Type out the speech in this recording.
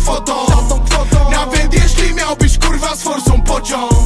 kwotą. Nawet jeśli miałbyś kurwa z forsą pociąg,